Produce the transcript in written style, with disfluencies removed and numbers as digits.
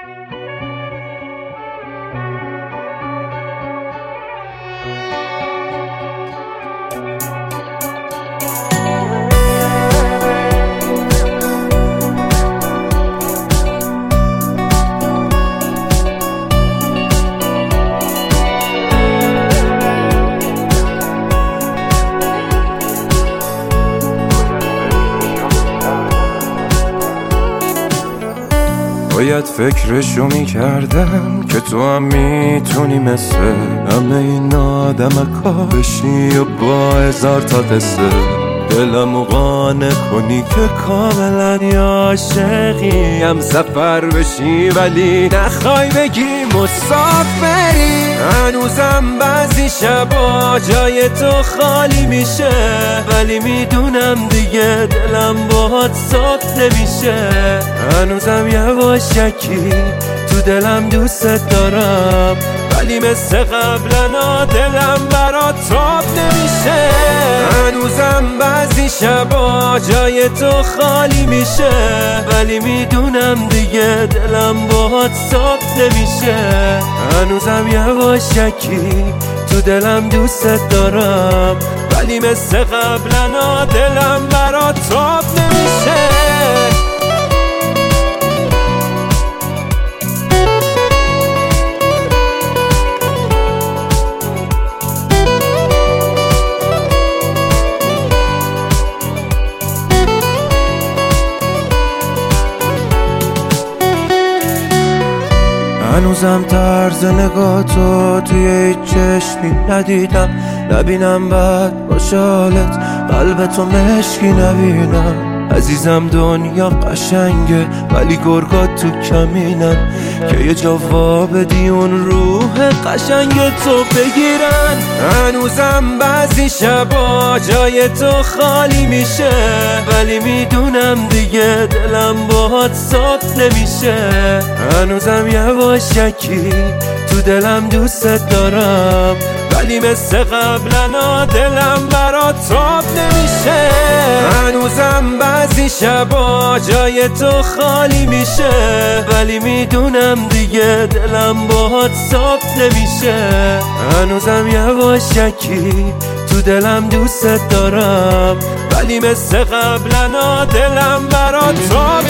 باید فکرشو میکردم که تو هم میتونی مثل همه این آدمکا بشی و با هزار تا قصه دلمو قانع کنی که کاملا عاشقی هم سفر بشی ولی نخوای بگی مسافری. هنوزم بعضی شبا جای تو خالی میشه ولی میدونم دیگه دلم باهات صاف نمیشه. هنوزم یواشکی تو دلم دوست دارم ولی مثل قبلنا دلم برات تاب نمیشه. هنوزم بعضی شبا جای تو خالی میشه ولی میدونم دیگه دلم باهات صاف نمیشه. هنوزم یواشکی تو دلم دوست دارم ولی مثل قبلنا دلم برات تاب نمیشه. هنوزم طرز نگاه تو توی هیچ چشمی ندیدم، نبینم بعد باشه حالت قلب تو مشکی نبینم. عزیزم دنیا قشنگه ولی گرگات تو کمینن که یه جا بدی اون روح قشنگ تو بگیرن. هنوزم بعضی شبا جای تو خالی میشه ولی میدونم دیگه دلم باهات صاف نمیشه. هنوزم یواشکی تو دلم دوست دارم ولی مثل قبلنا دلم برات تاب نمیشه. هنوزم بعضی شبا جای تو خالی میشه ولی میدونم دیگه دلم باهات صاف نمیشه. هنوزم یواشکی تو دلم دوست دارم ولی مثل قبلنا دلم برات تاب